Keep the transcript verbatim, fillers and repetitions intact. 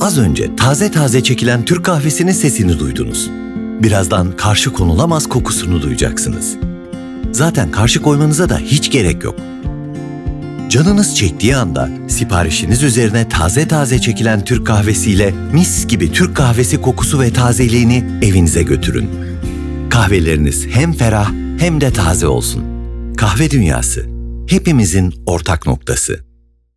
Az önce taze taze çekilen Türk kahvesinin sesini duydunuz. Birazdan karşı konulamaz kokusunu duyacaksınız. Zaten karşı koymanıza da hiç gerek yok. Canınız çektiği anda siparişiniz üzerine taze taze çekilen Türk kahvesiyle mis gibi Türk kahvesi kokusu ve tazeliğini evinize götürün. Kahveleriniz hem ferah hem de taze olsun. Kahve dünyası, hepimizin ortak noktası.